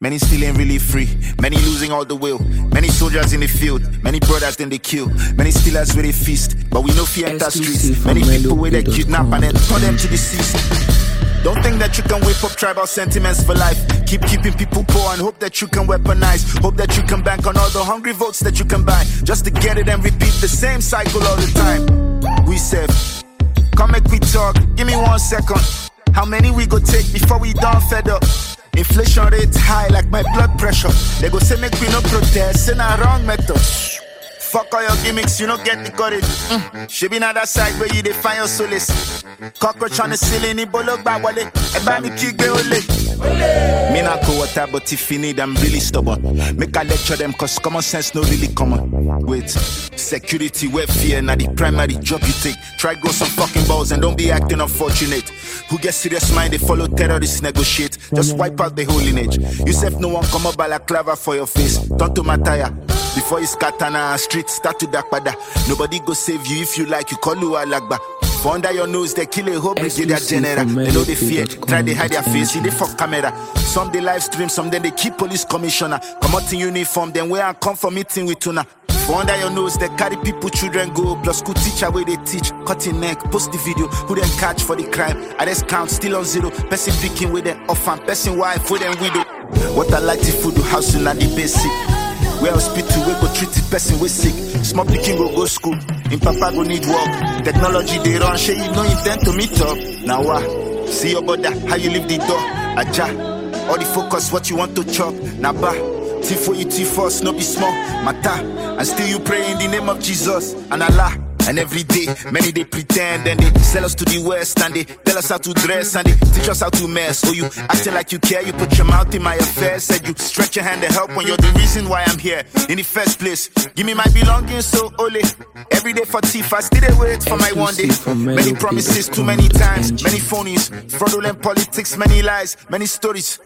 Many still ain't really free. Many losing all the will. Many soldiers in the field. Many brothers then they kill. Many stealers where they feast. But we no fear enter streets. Many people where they kidnap and then turn them to deceased. Don't think that you can whip up tribal sentiments for life. Keep keeping people poor and hope that you can weaponize. Hope that you can bank on all the hungry votes that you can buy. Just to get it and repeat the same cycle all the time. We said, come make we talk, give me 1 second. How many we go take before we done fed up? Inflation rate high like my blood pressure. They go say make we no protest, in a wrong method. Fuck all your gimmicks, you don't get the courage. She be on that side where you define your solace. Cockroach on the ceiling, it bolog ba wale. Eba mi kigbe ole. Me not go water, but if you need, I'm really stubborn. Make I lecture them, cause common sense no really common. Wait, security, welfare, now the primary job you take. Try grow some fucking balls and don't be acting unfortunate. Who gets serious mind, they follow terrorists, negotiate. Just wipe out the whole lineage. You said no one come up balaclava for your face. Turn to Mataya. Before you katana and street start to dakpada. Nobody go save you if you like, you call you alagba. For under your nose, they kill a whole brigadier general. They know they fear, try they hide their face, they fuck camera. Some they live stream, some then they keep police commissioner. Come out in uniform, then where I come for meeting with tuna. For under your nose, they carry people, children go. Plus school teacher where they teach, cutting neck, post the video. Who then catch for the crime? Arrest count still on 0. Person picking with them orphan, person wife with them widow. What I like to food, house in the basic. Where hospital, we go treat the person we sick. Small picking go school. In papa go need work. Technology they run, shey you no intend to meet up. Now what? See your brother, how you leave the door. Aja, all the focus what you want to chop. Naba, T for you, T for us, no be small. Mata, and still you pray in the name of Jesus and Allah. And every day, many they pretend and they sell us to the West and they tell us how to dress and they teach us how to mess. So you acting like you care, you put your mouth in my affairs. Said you stretch your hand to help when you're the reason why I'm here in the first place. Give me my belongings, so ole. Every day for thief, I still they wait for my one day. Many promises too many times, many phonies, fraudulent politics, many lies, many stories.